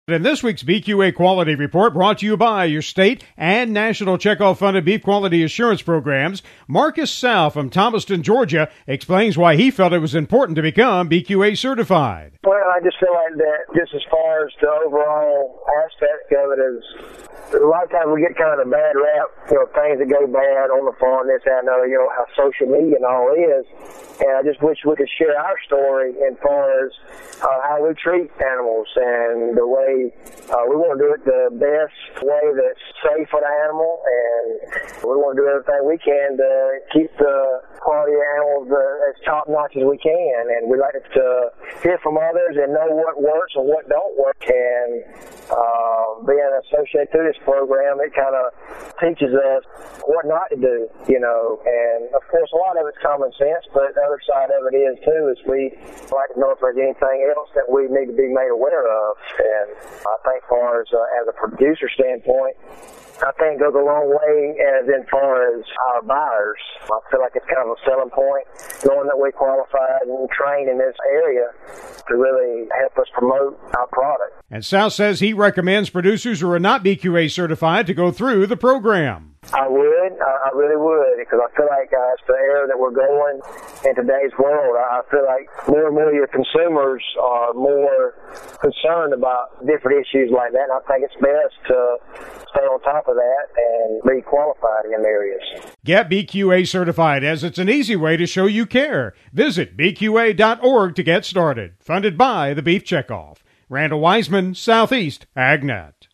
In this week's BQA Quality Report, brought to you by your state and national checkoff-funded beef quality assurance programs, Marcus South from Thomaston, Georgia, explains why he felt it was important to become BQA certified. Well, I just feel like that just as far as the overall aspect of it is, a lot of times we get kind of a bad rap, things that go bad on the farm, this, that, and other, how social media and all is. And I just wish we could share our story as far as how we treat animals and the way we want to do it the best way that's safe for the animal, and we want to do everything we can to keep the quality of animals as top-notch as we can. And we like to hear from others and know what works and what don't work. And being associated through this program, it kind of teaches us what not to do, And, of course, a lot of it's common sense, but the other side of it is, too, is we like to know if there's anything else that we need to be made aware of. And I think as a producer standpoint, I think it goes a long way as far as our buyers. I feel like it's kind of a selling point, knowing that we qualified and trained in this area to really help us promote our product. And South says he recommends producers who are not BQA certified to go through the program. I would. I really would, because I feel like it's the era that we're going in today's world. I feel like more and more your consumers are more concerned about different issues like that, and I think it's best to stay on top of that and be qualified in areas. Get BQA certified, as it's an easy way to show you care. Visit BQA.org to get started. Funded by the Beef Checkoff. Randall Wiseman, Southeast AgNet.